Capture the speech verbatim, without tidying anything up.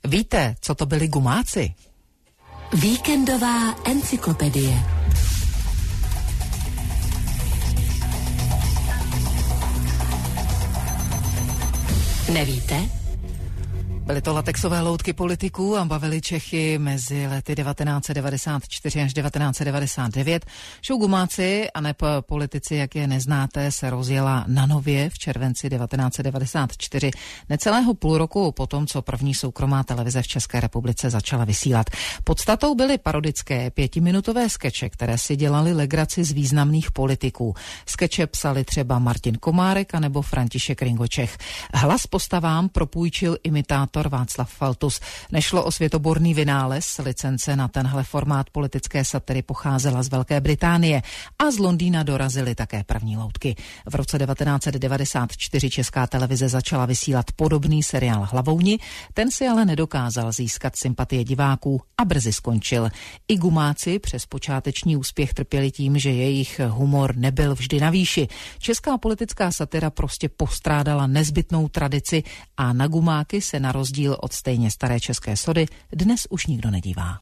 Víte, co to byli gumáci? Víkendová encyklopedie. Nevíte? Byly to latexové loutky politiků a bavili Čechy mezi lety devatenáct set devadesát čtyři až devatenáct set devadesát devět. Show Gumáci a neb politici, jak je neznáte, se rozjela na Nově v červenci devatenáct set devadesát čtyři, necelého půl roku po tom, co první soukromá televize v České republice začala vysílat. Podstatou byly parodické pětiminutové skeče, které si dělali legraci z významných politiků. Skeče psali třeba Martin Komárek a nebo František Ringočech. Hlas postavám propůjčil imitátor Václav Faltus. Nešlo o světoborný vynález, licence na tenhle formát politické satiry pocházela z Velké Británie a z Londýna dorazily také první loutky. V roce devatenáct set devadesát čtyři Česká televize začala vysílat podobný seriál Hlavouni, ten si ale nedokázal získat sympatie diváků a brzy skončil. I gumáci přes počáteční úspěch trpěli tím, že jejich humor nebyl vždy na výši. Česká politická satira prostě postrádala nezbytnou tradici a na gumáky se na rozdíl od stejně staré české sody dnes už nikdo nedívá.